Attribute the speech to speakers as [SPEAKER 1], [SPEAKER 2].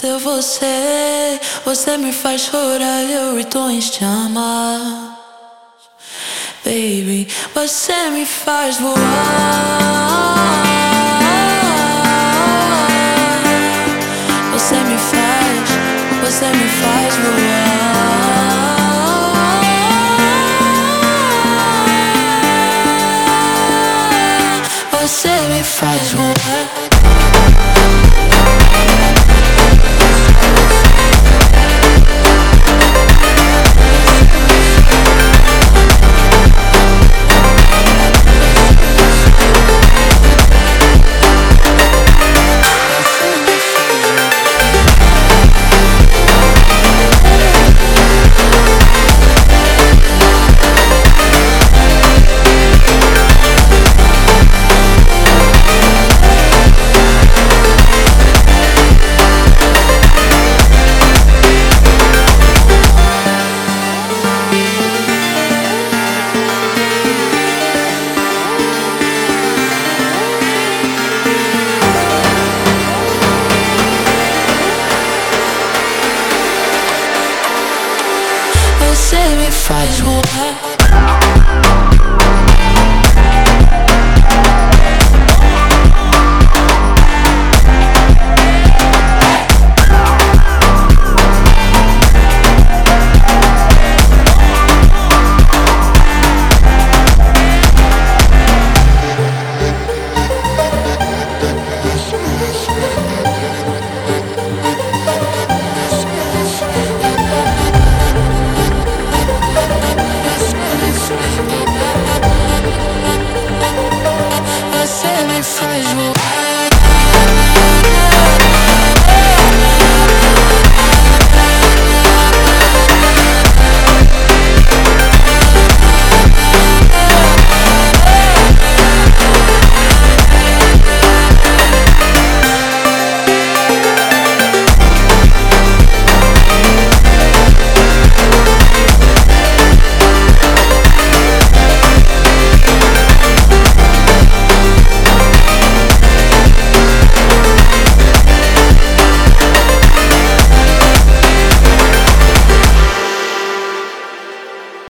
[SPEAKER 1] ter você, você me faz chorar, eu estou em chamas. Baby, você me faz voar. Você me faz voar. Você me faz voar. Você me faz voar.